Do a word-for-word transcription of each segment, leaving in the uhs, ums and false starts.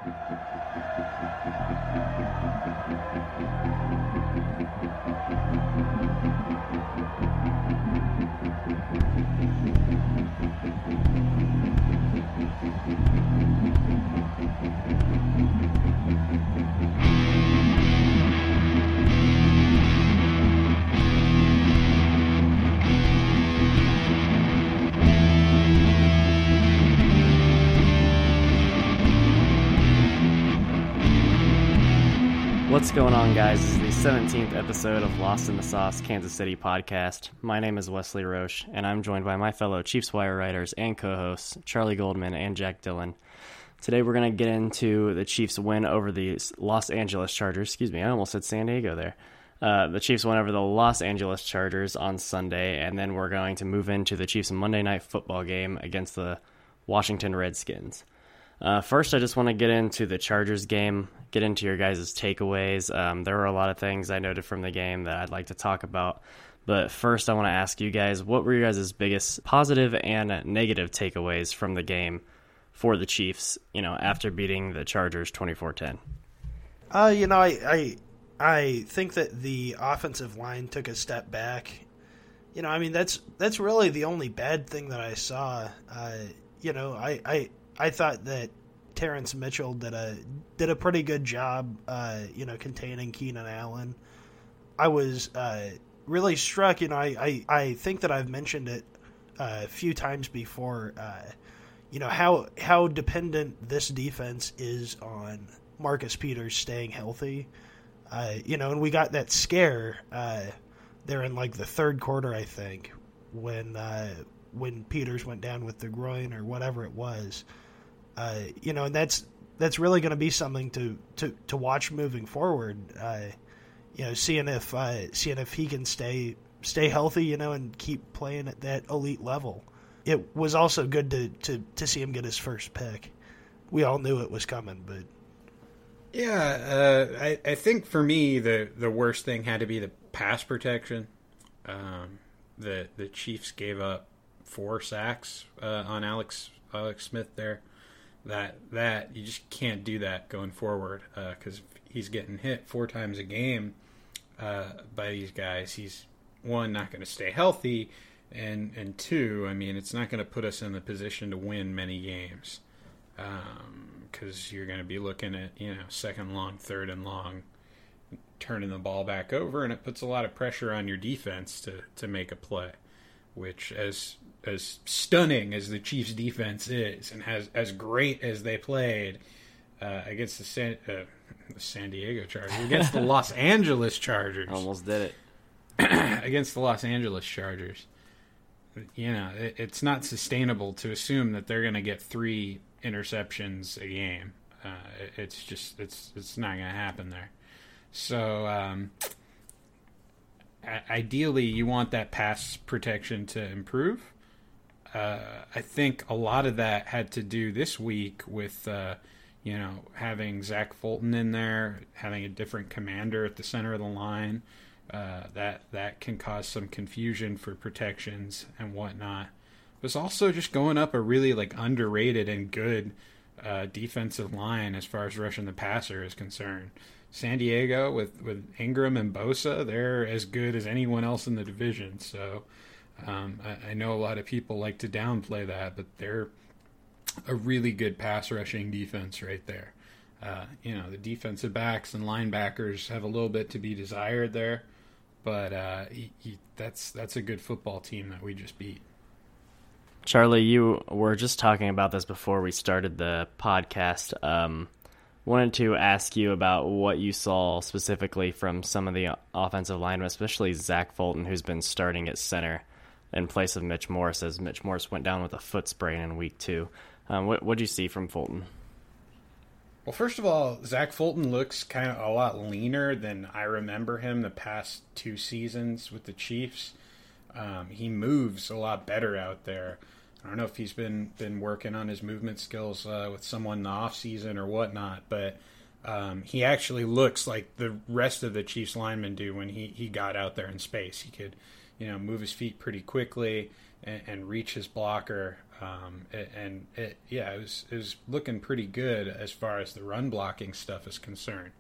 What's going on, guys? This is the seventeenth episode of Lost in the Sauce Kansas City podcast. My name is Wesley Roche, and I'm joined by my fellow Chiefs Wire writers and co-hosts, Charlie Goldman and Jack Dillon. Today we're going to get into the Chiefs' win over the Los Angeles Chargers. Excuse me, I almost said San Diego there. Uh, the Chiefs won over the Los Angeles Chargers on Sunday, and then we're going to move into the Chiefs' Monday Night Football game against the Washington Redskins. Uh, first, I just want to get into the Chargers game, get into your guys' takeaways. Um, there were a lot of things I noted from the game that I'd like to talk about. But first, I want to ask you guys, what were your guys' biggest positive and negative takeaways from the game for the Chiefs, you know, after beating the Chargers twenty-four ten? Uh, you know, I, I, I think that the offensive line took a step back. You know, I mean, that's that's really the only bad thing that I saw. Uh, you know, I... I I thought that Terrence Mitchell did a did a pretty good job, uh, you know, containing Keenan Allen. I was uh, really struck, you know, I, I, I think that I've mentioned it uh, a few times before, uh, you know, how how dependent this defense is on Marcus Peters staying healthy. Uh, you know, and we got that scare uh, there in, like, the third quarter, I think, when uh, when Peters went down with the groin or whatever it was. Uh, you know, and that's that's really going to be something to, to, to watch moving forward. Uh, you know, seeing if uh, seeing if he can stay stay healthy, you know, and keep playing at that elite level. It was also good to, to, to see him get his first pick. We all knew it was coming, but yeah, uh, I I think for me the the worst thing had to be the pass protection. Um, the the Chiefs gave up four sacks uh, on Alex Alex Smith there. That that you just can't do that going forward because uh, he's getting hit four times a game uh, by these guys. He's one, not going to stay healthy, and and two, I mean, it's not going to put us in the position to win many games because um, you're going to be looking at, you know, second long, third and long, turning the ball back over, and it puts a lot of pressure on your defense to to make a play, which as as stunning as the Chiefs' defense is, and as as great as they played uh, against the San, uh, the San Diego Chargers, against the Los Angeles Chargers, Almost did it. against the Los Angeles Chargers, you know, it, it's not sustainable to assume that they're going to get three interceptions a game. Uh, it, it's just it's it's not going to happen there. So. Um, Ideally, you want that pass protection to improve. Uh, I think a lot of that had to do this week with, uh, you know, having Zach Fulton in there, having a different commander at the center of the line. Uh, that that can cause some confusion for protections and whatnot. It was also just going up a really like underrated and good uh, defensive line as far as rushing the passer is concerned. San Diego with, with Ingram and Bosa, they're as good as anyone else in the division. So um, I, I know a lot of people like to downplay that, but they're a really good pass rushing defense right there. Uh, you know, the defensive backs and linebackers have a little bit to be desired there, but uh, he, he, that's that's a good football team that we just beat. Charlie, you were just talking about this before we started the podcast. Um, wanted to ask you about what you saw specifically from some of the offensive linemen, especially Zach Fulton, who's been starting at center in place of Mitch Morse, as Mitch Morse went down with a foot sprain in week two. Um, what what did you see from Fulton? Well, first of all, Zach Fulton looks kind of a lot leaner than I remember him the past two seasons with the Chiefs. Um, he moves a lot better out there. I don't know if he's been, been working on his movement skills uh, with someone in the offseason or whatnot, but um, he actually looks like the rest of the Chiefs linemen do when he, he got out there in space. He could, you know, move his feet pretty quickly and, and reach his blocker Um, and it, yeah, it was, it was looking pretty good as far as the run blocking stuff is concerned.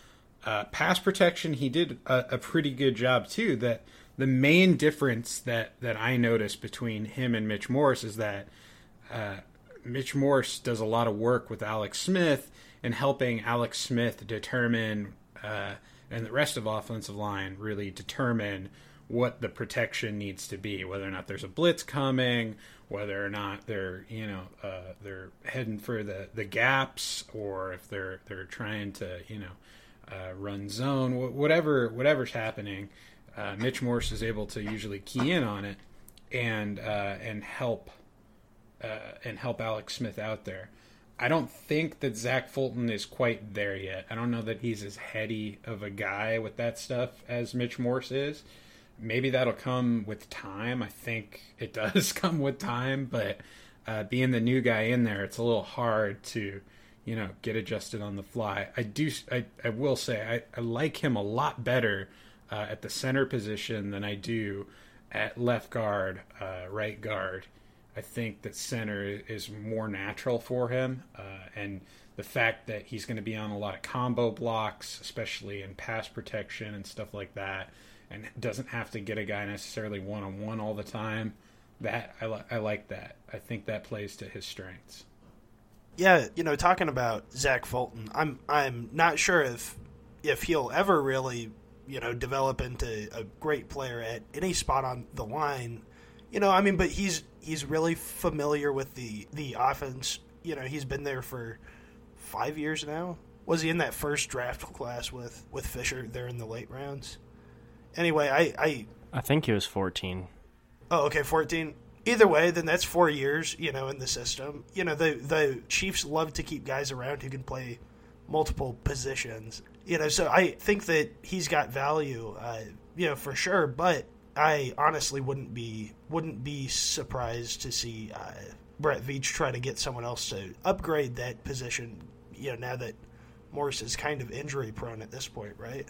Uh, pass protection, he did a, a pretty good job too. That the main difference that, that I noticed between him and Mitch Morse is that uh, Mitch Morse does a lot of work with Alex Smith and helping Alex Smith determine, uh, and the rest of offensive line really determine what the protection needs to be, whether or not there's a blitz coming, whether or not they're, you know, uh, they're heading for the, the gaps, or if they're they're trying to, you know, uh, run zone, whatever whatever's happening. Uh, Mitch Morse is able to usually key in on it and uh, and help uh, and help Alex Smith out there. I don't think that Zach Fulton is quite there yet. I don't know that he's as heady of a guy with that stuff as Mitch Morse is. Maybe that'll come with time. I think it does come with time, but uh, being the new guy in there, it's a little hard to, you know, get adjusted on the fly. I do. I, I will say I, I like him a lot better uh, at the center position than I do at left guard, uh, right guard. I think that center is more natural for him, uh, and the fact that he's going to be on a lot of combo blocks, especially in pass protection and stuff like that, and doesn't have to get a guy necessarily one-on-one all the time. That I, li- I like that. I think that plays to his strengths. Yeah, you know, talking about Zach Fulton, I'm I'm not sure if if he'll ever really, you know, develop into a great player at any spot on the line. You know, I mean, but he's he's really familiar with the, the offense. You know, he's been there for five years now. Was he in that first draft class with, with Fisher there in the late rounds? Anyway, I, I... I think he was fourteen. Oh, okay, fourteen. Either way, then that's four years, you know, in the system. You know, the the Chiefs love to keep guys around who can play multiple positions. You know, so I think that he's got value, uh, you know, for sure. But I honestly wouldn't be wouldn't be surprised to see uh, Brett Veach try to get someone else to upgrade that position. You know, now that Morse is kind of injury prone at this point, right?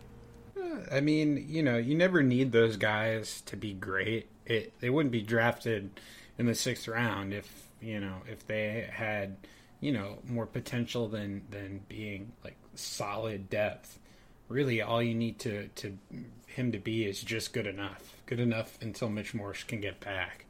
I mean, you know, you never need those guys to be great. It they wouldn't be drafted in the sixth round if, you know, if they had, you know, more potential than, than being like solid depth. Really, all you need to, to him to be is just good enough. Good enough until Mitch Morse can get back.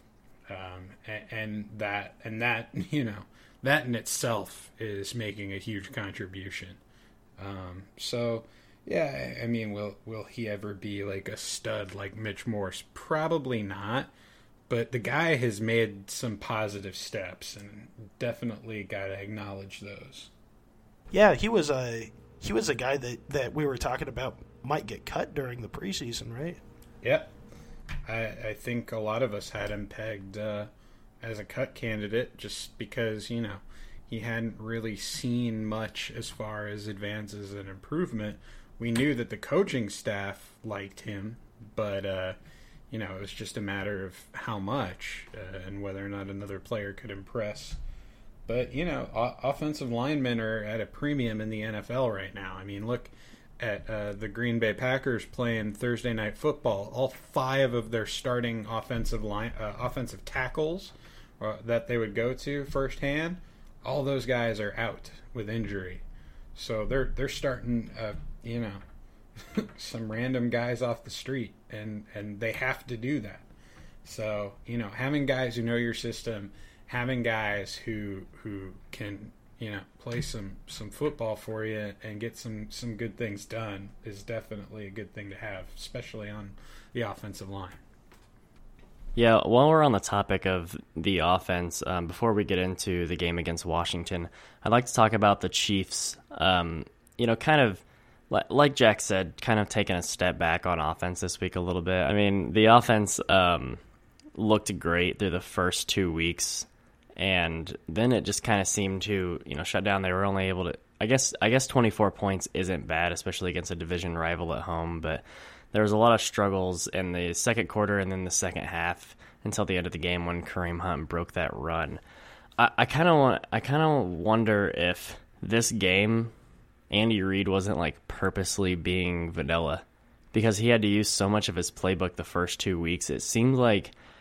Um, and, and that and that, you know, that in itself is making a huge contribution. Um, so yeah, I mean, will will he ever be like a stud like Mitch Morse? Probably not. But the guy has made some positive steps, and definitely got to acknowledge those. Yeah, he was a he was a guy that, that we were talking about might get cut during the preseason, right? Yep. I, I think a lot of us had him pegged uh, as a cut candidate just because, you know, he hadn't really seen much as far as advances and improvement. We knew that the coaching staff liked him, but, uh, you know, it was just a matter of how much uh, and whether or not another player could impress. But, you know, o- offensive linemen are at a premium in the N F L right now. I mean, look at uh, the Green Bay Packers playing Thursday Night Football. All five of their starting offensive line, uh, offensive tackles uh, that they would go to firsthand, all those guys are out with injury. So they're they're starting, uh, you know, some random guys off the street, and, and they have to do that. So, you know, having guys who know your system, having guys who who can, you know, play some, some football for you and get some, some good things done is definitely a good thing to have, especially on the offensive line. Yeah, while we're on the topic of the offense, um, before we get into the game against Washington, I'd like to talk about the Chiefs, um, you know, kind of, like Jack said, kind of taking a step back on offense this week a little bit. I mean, the offense um, looked great through the first two weeks, and then it just kind of seemed to, you know, shut down. They were only able to, I guess, I guess twenty-four points isn't bad, especially against a division rival at home, but there was a lot of struggles in the second quarter and then the second half until the end of the game when Kareem Hunt broke that run. I, I kind of want, I kind of wonder if this game Andy Reid wasn't like purposely being vanilla because he had to use so much of his playbook the first two weeks. It seemed like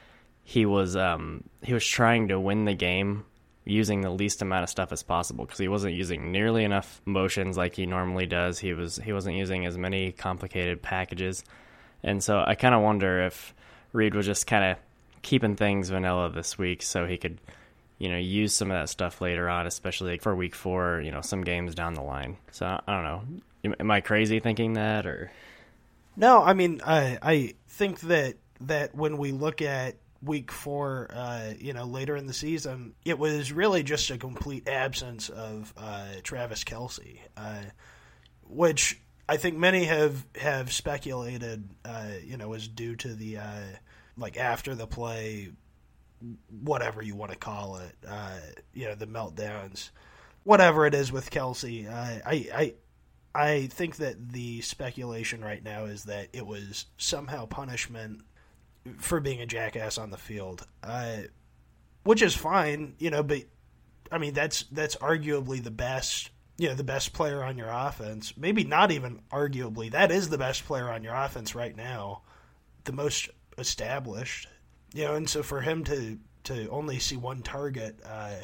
he was um, he was trying to win the game using the least amount of stuff as possible because he wasn't using nearly enough motions like he normally does. He was he wasn't using as many complicated packages, and so I kind of wonder if Reed was just kind of keeping things vanilla this week so he could, you know, use some of that stuff later on, especially for week four, you know, some games down the line. So I don't know. Am I crazy thinking that, or? No, I mean, I I think that that when we look at week four, uh, you know, later in the season, it was really just a complete absence of uh, Travis Kelce, uh, which I think many have have speculated, uh, you know, was due to the uh, like after the play, whatever you want to call it, uh, you know, the meltdowns, whatever it is with Kelce. Uh, I I I think that the speculation right now is that it was somehow punishment for being a jackass on the field, uh, which is fine, you know. But I mean, that's that's arguably the best, you know, the best player on your offense. Maybe not even arguably. That is the best player on your offense right now, the most established, you know. And so for him to to only see one target, uh,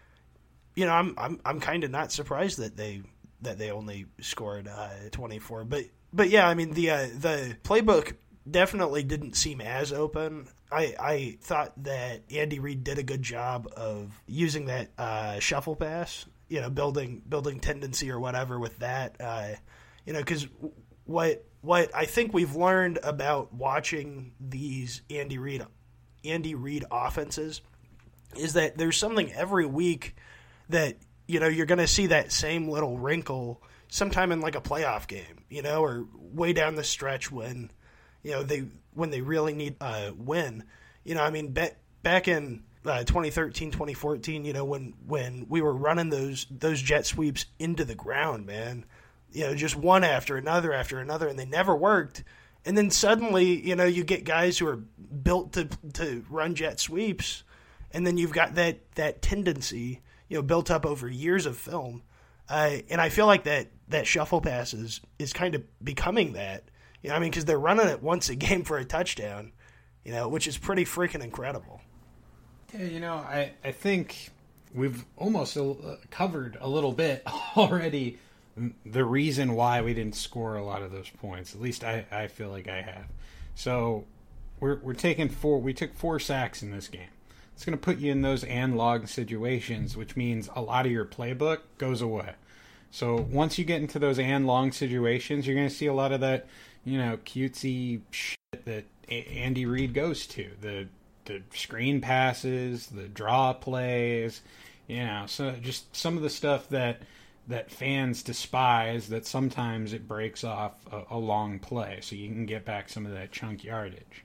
you know, I'm I'm I'm kind of not surprised that they that they only scored uh, twenty-four. But but yeah, I mean the uh, the playbook definitely didn't seem as open. I, I thought that Andy Reid did a good job of using that uh, shuffle pass, you know, building building tendency or whatever with that, uh, you know, because what what I think we've learned about watching these Andy Reid Andy Reid offenses is that there's something every week that, you know, you're going to see that same little wrinkle sometime in like a playoff game, you know, or way down the stretch when, you know, they when they really need a win. You know, I mean, back, back in uh, twenty thirteen, twenty fourteen, you know, when, when we were running those those jet sweeps into the ground, man, you know, just one after another after another, and they never worked. And then suddenly, you know, you get guys who are built to to run jet sweeps, and then you've got that, that tendency, you know, built up over years of film. Uh, and I feel like that, that shuffle pass is, is kind of becoming that. You know, I mean, because they're running it once a game for a touchdown, you know, which is pretty freaking incredible. Yeah, you know, I, I think we've almost covered a little bit already the reason why we didn't score a lot of those points. At least I, I feel like I have. So we're we're taking four. We took four sacks in this game. It's going to put you in those and log situations, which means a lot of your playbook goes away. So once you get into those and long situations, you're going to see a lot of that, you know, cutesy shit that Andy Reid goes to. The the screen passes, the draw plays, you know, so just some of the stuff that that fans despise, that sometimes it breaks off a, a long play so you can get back some of that chunk yardage.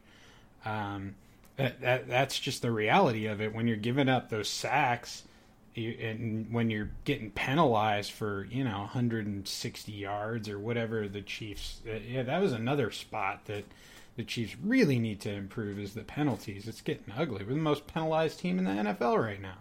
Um, that, that that's just the reality of it. When you're giving up those sacks, you, and when you're getting penalized for, you know, one hundred sixty yards or whatever the Chiefs, uh, yeah, that was another spot that the Chiefs really need to improve, is the penalties. It's getting ugly. We're the most penalized team in the N F L right now.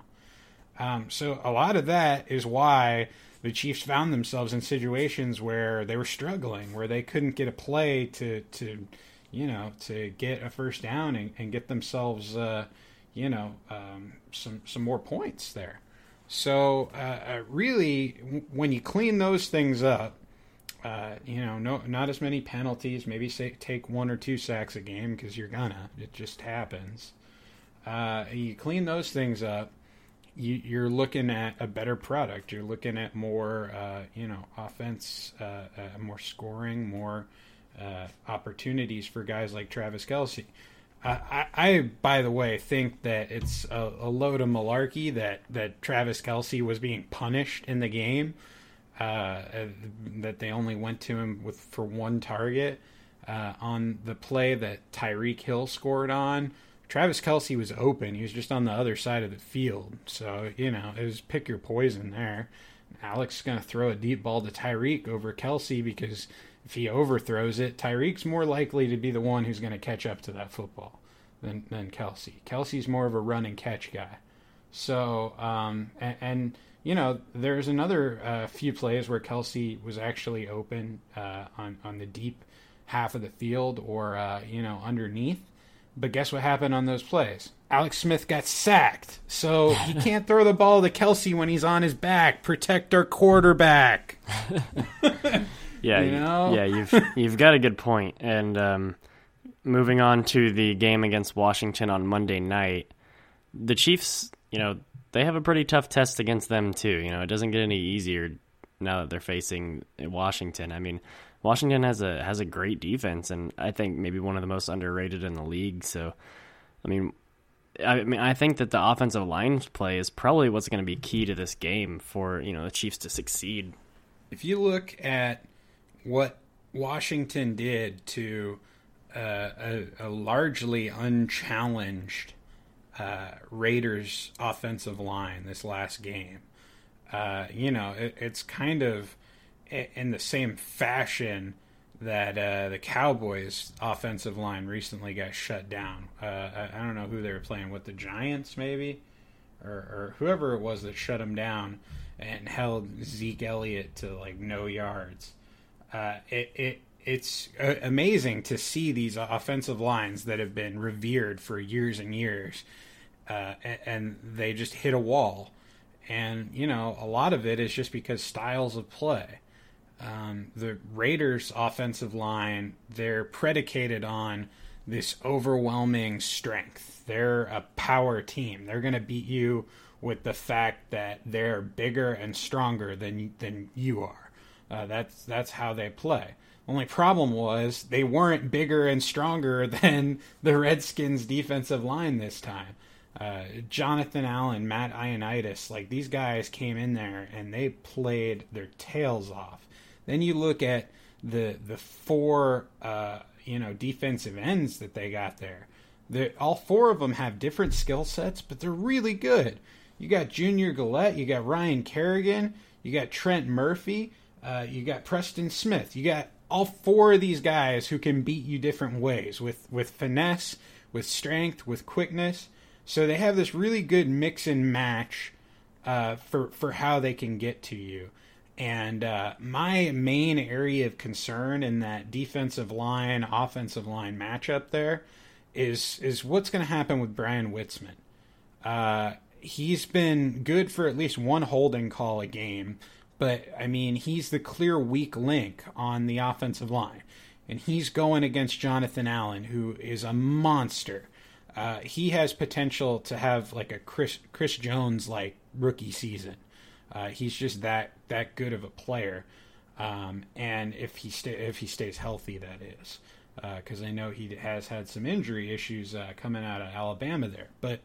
Um, so a lot of that is why the Chiefs found themselves in situations where they were struggling, where they couldn't get a play to, to you know, to get a first down and, and get themselves, uh, you know, um, some some more points there. So uh, uh, really, w- when you clean those things up, uh, you know, no, not as many penalties. Maybe say, take one or two sacks a game, because you're gonna. It just happens. Uh, you clean those things up, you, you're looking at a better product. You're looking at more, uh, you know, offense, uh, uh, more scoring, more uh, opportunities for guys like Travis Kelce. Uh, I, I, by the way, think that it's a, a load of malarkey that, that Travis Kelce was being punished in the game, uh, that they only went to him with for one target. Uh, on the play that Tyreek Hill scored on, Travis Kelce was open. He was just on the other side of the field. So, you know, it was pick your poison there. Alex is going to throw a deep ball to Tyreek over Kelce, because if he overthrows it, Tyreek's more likely to be the one who's going to catch up to that football than, than Kelce. Kelce's more of a run and catch guy. So, um, and, and, you know, there's another uh, few plays where Kelce was actually open uh, on, on the deep half of the field, or, uh, you know, underneath. But guess what happened on those plays? Alex Smith got sacked. So he can't throw the ball to Kelsey when he's on his back. Protect our quarterback. Yeah, you know? yeah, you've you've got a good point. And um, moving on to the game against Washington on Monday night, the Chiefs, you know, they have a pretty tough test against them too. You know, it doesn't get any easier now that they're facing Washington. I mean, Washington has a has a great defense, and I think maybe one of the most underrated in the league. So, I mean, I mean, I think that the offensive line play is probably what's going to be key to this game for, you know, the Chiefs to succeed. If you look at what Washington did to uh, a, a largely unchallenged uh, Raiders offensive line this last game, uh, you know, it, it's kind of in the same fashion that uh, the Cowboys offensive line recently got shut down. Uh, I, I don't know who they were playing with, the Giants maybe, or, or whoever it was that shut them down and held Zeke Elliott to like no yards. Uh, it, it it's uh, amazing to see these offensive lines that have been revered for years and years, uh, and, and they just hit a wall. And, you know, a lot of it is just because styles of play. Um, the Raiders' offensive line, they're predicated on this overwhelming strength. They're a power team. They're going to beat you with the fact that they're bigger and stronger than than you are. Uh, that's that's how they play. Only problem was they weren't bigger and stronger than the Redskins' defensive line this time. Uh, Jonathan Allen, Matt Ioannidis, like these guys came in there and they played their tails off. Then you look at the the four uh, you know defensive ends that they got there. They're, all four of them have different skill sets, but they're really good. You got Junior Gillette, you got Ryan Kerrigan, you got Trent Murphy, uh, you got Preston Smith. You got all four of these guys who can beat you different ways with, with finesse, with strength, with quickness. So they have this really good mix and match uh, for, for how they can get to you. And uh, my main area of concern in that defensive line, offensive line matchup there is is what's going to happen with Brian Witzman. Uh, he's been good for at least one holding call a game, but, I mean, he's the clear weak link on the offensive line. And he's going against Jonathan Allen, who is a monster. Uh, he has potential to have, like, a Chris, Chris Jones-like rookie season. Uh, he's just that that good of a player, um, and if he sta- if he stays healthy, that is, because uh, I know he has had some injury issues uh, coming out of Alabama there. But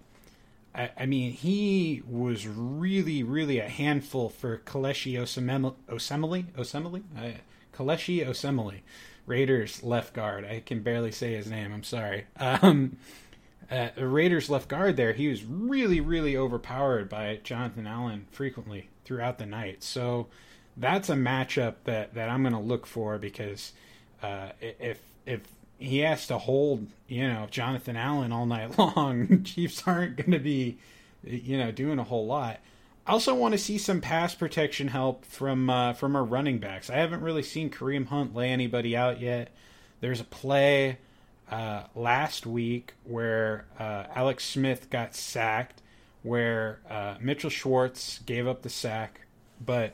I, I mean, he was really, really a handful for Kelechi Osemele, Osemele, Osemele, uh, Kelechi Osemele, Raiders left guard. I can barely say his name. I'm sorry. Um, uh, the Raiders left guard there. He was really, really overpowered by Jonathan Allen frequently throughout the night. So that's a matchup that, that I'm going to look for, because uh, if if he has to hold, you know, Jonathan Allen all night long, Chiefs aren't going to be, you know, doing a whole lot. I also want to see some pass protection help from uh, from our running backs. I haven't really seen Kareem Hunt lay anybody out yet. There's a play uh, last week where uh, Alex Smith got sacked, where uh, Mitchell Schwartz gave up the sack, but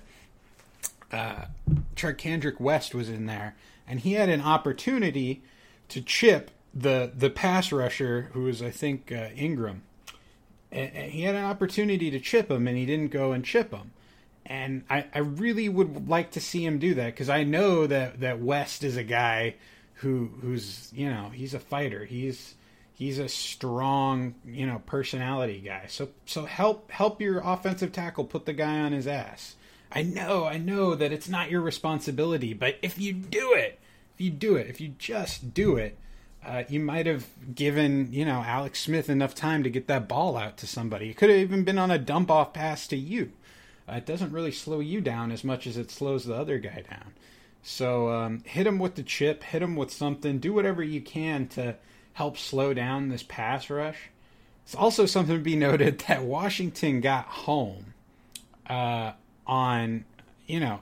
uh, Charkandrick West was in there, and he had an opportunity to chip the the pass rusher, who was, I think, uh, Ingram. And, and he had an opportunity to chip him, and he didn't go and chip him. And I, I really would like to see him do that, because I know that, that West is a guy who who's, you know, he's a fighter. He's He's a strong, you know, personality guy. So so help help your offensive tackle put the guy on his ass. I know, I know that it's not your responsibility, but if you do it, if you do it, if you just do it, uh, you might have given, you know, Alex Smith enough time to get that ball out to somebody. It could have even been on a dump-off pass to you. Uh, it doesn't really slow you down as much as it slows the other guy down. So um, hit him with the chip, hit him with something, do whatever you can to help slow down this pass rush. It's also something to be noted that Washington got home uh, on, you know,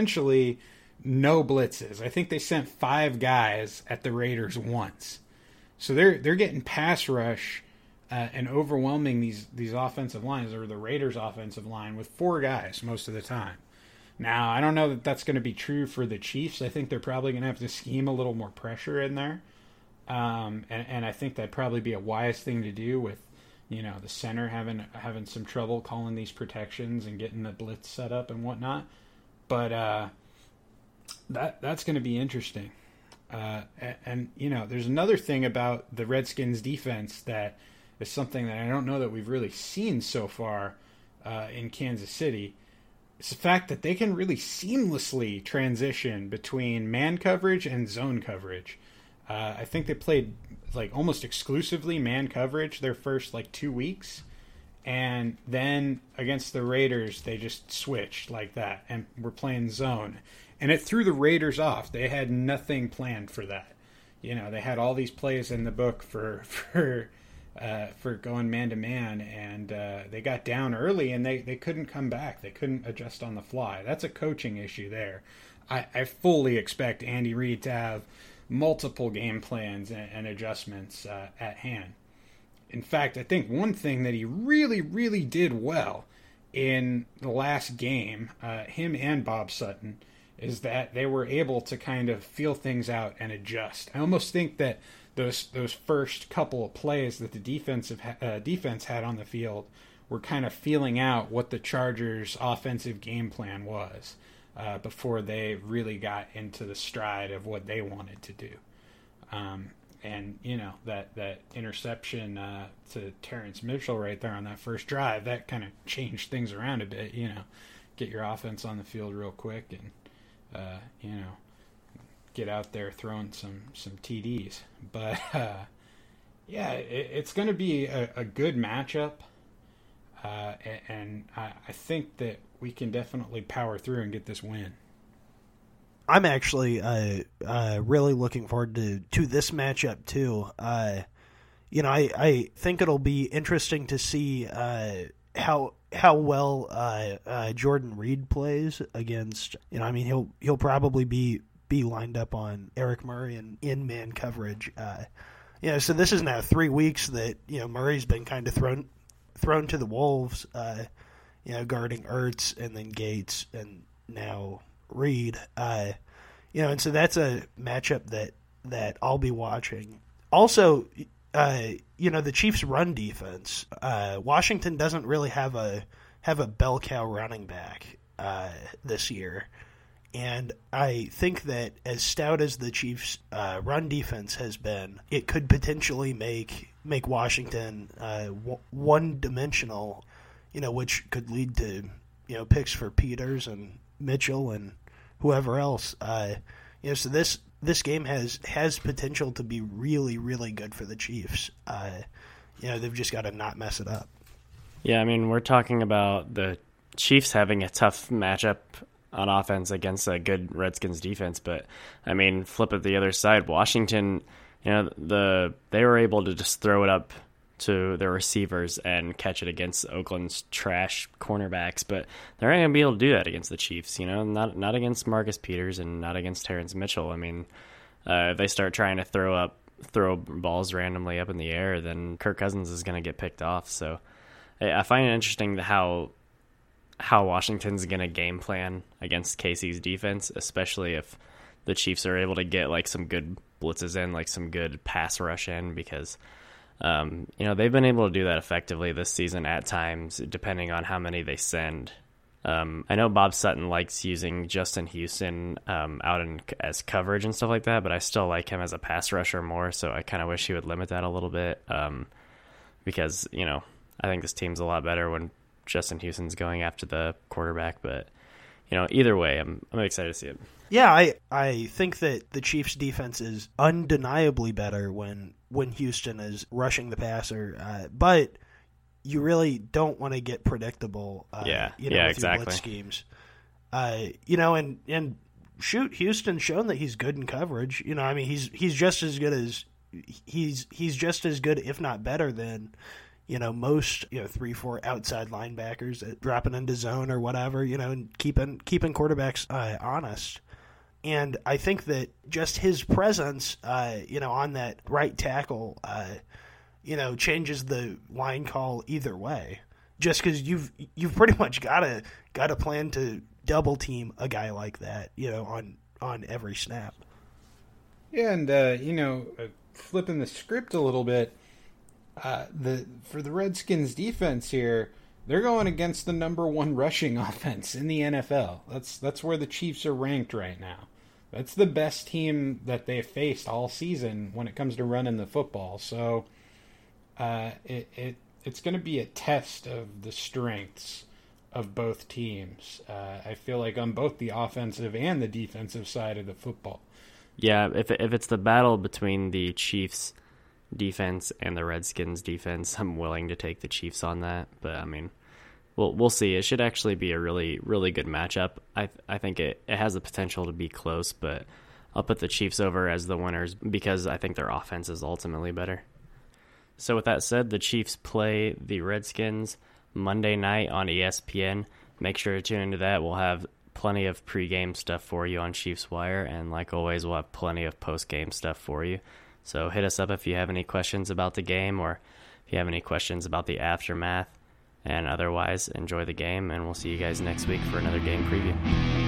essentially no blitzes. I think they sent five guys at the Raiders once. So they're they're getting pass rush uh, and overwhelming these these offensive lines, or the Raiders' offensive line, with four guys most of the time. Now, I don't know that that's going to be true for the Chiefs. I think they're probably going to have to scheme a little more pressure in there. Um, and, and I think that'd probably be a wise thing to do with, you know, the center having having some trouble calling these protections and getting the blitz set up and whatnot. But uh, that that's going to be interesting. Uh, and, and, you know, there's another thing about the Redskins defense that is something that I don't know that we've really seen so far uh, in Kansas City. It's the fact that they can really seamlessly transition between man coverage and zone coverage. Uh, I think they played like almost exclusively man coverage their first like two weeks. And then against the Raiders, they just switched like that and were playing zone. And it threw the Raiders off. They had nothing planned for that. You know, they had all these plays in the book for for uh, for going man-to-man, and uh, they got down early, and they, they couldn't come back. They couldn't adjust on the fly. That's a coaching issue there. I, I fully expect Andy Reid to have multiple game plans and, and adjustments uh, at hand. In fact, I think one thing that he really, really did well in the last game, uh, him and Bob Sutton, is that they were able to kind of feel things out and adjust. I almost think that those those first couple of plays that the defensive uh, defense had on the field were kind of feeling out what the Chargers' offensive game plan was uh, before they really got into the stride of what they wanted to do. Um, and, you know, that, that interception uh, to Terrence Mitchell right there on that first drive, that kind of changed things around a bit, you know. Get your offense on the field real quick and, uh, you know, get out there throwing some, some T Ds. But, uh, yeah, it, it's going to be a, a good matchup. Uh, and and I, I think that we can definitely power through and get this win. I'm actually uh, uh, really looking forward to, to this matchup, too. Uh, you know, I, I think it'll be interesting to see uh, how how well uh, uh, Jordan Reed plays against, you know, I mean, he'll he'll probably be, be lined up on Eric Murray in, in man coverage. Uh, you know, so this is now three weeks that, you know, Murray's been kind of thrown thrown to the wolves, uh, you know, guarding Ertz and then Gates and now Reed. Uh, you know, and so that's a matchup that, that I'll be watching. Also, uh, you know, the Chiefs' run defense. Uh, Washington doesn't really have a have a bell cow running back uh, this year, and I think that as stout as the Chiefs' uh, run defense has been, it could potentially make make Washington uh, w- one dimensional. You know, which could lead to, you know, picks for Peters and Mitchell and whoever else. Uh, you know, so this. This game has, has potential to be really, really good for the Chiefs. Uh, you know, they've just got to not mess it up. Yeah, I mean, we're talking about the Chiefs having a tough matchup on offense against a good Redskins defense, but, I mean, flip it the other side. Washington, you know, the they were able to just throw it up to their receivers and catch it against Oakland's trash cornerbacks, but they're not going to be able to do that against the Chiefs, you know, not not against Marcus Peters and not against Terrence Mitchell. I mean, uh, if they start trying to throw up, throw balls randomly up in the air, then Kirk Cousins is going to get picked off. So I find it interesting how how Washington's going to game plan against K C's defense, especially if the Chiefs are able to get like some good blitzes in, like some good pass rush in, because Um, you know, they've been able to do that effectively this season at times, depending on how many they send. Um, I know Bob Sutton likes using Justin Houston um, out in, as coverage and stuff like that, but I still like him as a pass rusher more, so I kind of wish he would limit that a little bit um, because, you know, I think this team's a lot better when Justin Houston's going after the quarterback, but, you know, either way, I'm I'm excited to see it. Yeah, I, I think that the Chiefs' defense is undeniably better when when Houston is rushing the passer, uh, but you really don't want to get predictable. Uh, yeah, you know, yeah, with exactly. Your blitz schemes. Uh, you know, and and shoot, Houston's shown that he's good in coverage. You know, I mean, he's he's just as good as he's he's just as good, if not better, than, you know, most, you know, three, four outside linebackers that dropping into zone or whatever, you know, and keeping keeping quarterbacks uh, honest. And I think that just his presence, uh, you know, on that right tackle, uh, you know, changes the line call either way. Just because you've you've pretty much got to got to plan to double team a guy like that, you know, on on every snap. Yeah, and uh, you know, uh, flipping the script a little bit, uh, the for the Redskins defense here, they're going against the number one rushing offense in the N F L. That's that's where the Chiefs are ranked right now. That's the best team that they've faced all season when it comes to running the football. So uh, it, it it's going to be a test of the strengths of both teams. Uh, I feel like on both the offensive and the defensive side of the football. Yeah, if if it's the battle between the Chiefs defense and the Redskins defense, I'm willing to take the Chiefs on that. But I mean, we'll we'll see. It should actually be a really really good matchup. I I think it, it has the potential to be close, but I'll put the Chiefs over as the winners because I think their offense is ultimately better. So with that said, the Chiefs play the Redskins Monday night on E S P N. Make sure to tune into that. We'll have plenty of pregame stuff for you on Chiefs Wire, and like always, we'll have plenty of postgame stuff for you. So hit us up if you have any questions about the game or if you have any questions about the aftermath. And otherwise, enjoy the game, and we'll see you guys next week for another game preview.